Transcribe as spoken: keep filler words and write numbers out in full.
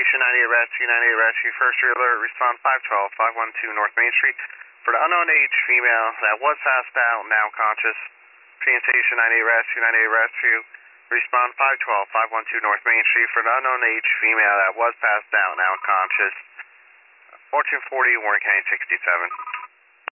Transportation ninety-eight Rescue, ninety-eight Rescue, first alert, respond five twelve, five one two North Main Street. For the unknown age female that was passed out, now conscious. Transportation ninety-eight Rescue, ninety-eight Rescue, respond five twelve, five one two North Main Street. For the unknown age female that was passed out, now conscious. Fortune forty, Warren County sixty-seven.